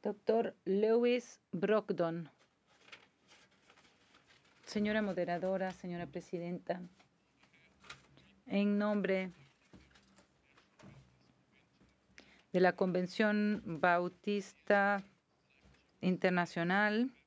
Doctor Lewis Brogdon. Señora moderadora, señora presidenta, en nombre de la Convención Bautista Internacional,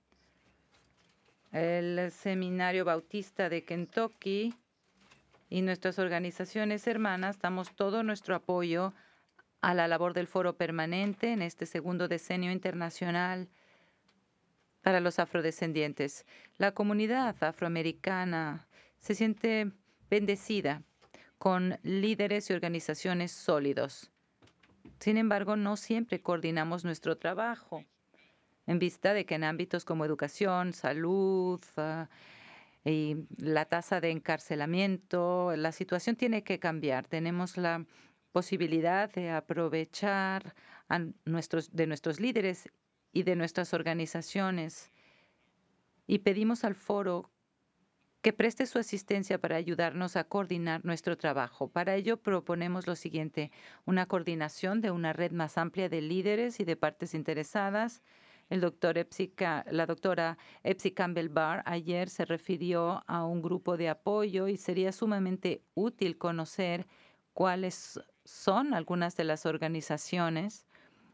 el Seminario Bautista de Kentucky y nuestras organizaciones hermanas, damos todo nuestro apoyo a la labor del Foro Permanente en este segundo decenio internacional para los afrodescendientes. La comunidad afroamericana se siente bendecida con líderes y organizaciones sólidos. Sin embargo, no siempre coordinamos nuestro trabajo en vista de que en ámbitos como educación, salud y la tasa de encarcelamiento, la situación tiene que cambiar. Tenemos la posibilidad de aprovechar de nuestros líderes y de nuestras organizaciones y pedimos al foro que preste su asistencia para ayudarnos a coordinar nuestro trabajo. Para ello proponemos lo siguiente: una coordinación de una red más amplia de líderes y de partes interesadas. La doctora Epsi Campbell Barr ayer se refirió a un grupo de apoyo y sería sumamente útil conocer cuáles son algunas de las organizaciones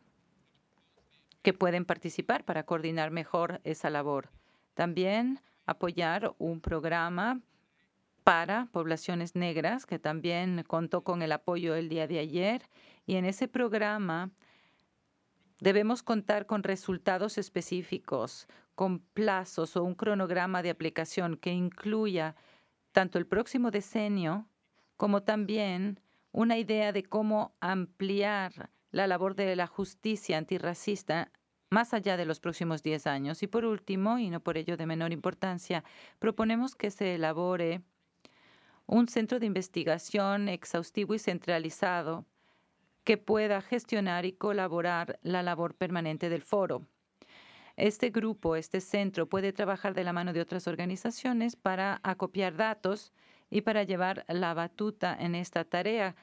que pueden participar para coordinar mejor esa labor. También apoyar un programa para poblaciones negras que también contó con el apoyo el día de ayer. Y en ese programa debemos contar con resultados específicos, con plazos o un cronograma de aplicación que incluya tanto el próximo decenio como también una idea de cómo ampliar la labor de la justicia antirracista más allá de los próximos 10 años. Y por último, y no por ello de menor importancia, proponemos que se elabore un centro de investigación exhaustivo y centralizado que pueda gestionar y colaborar la labor permanente del foro. Este grupo, este centro, puede trabajar de la mano de otras organizaciones para acopiar datos y para llevar la batuta en esta tarea,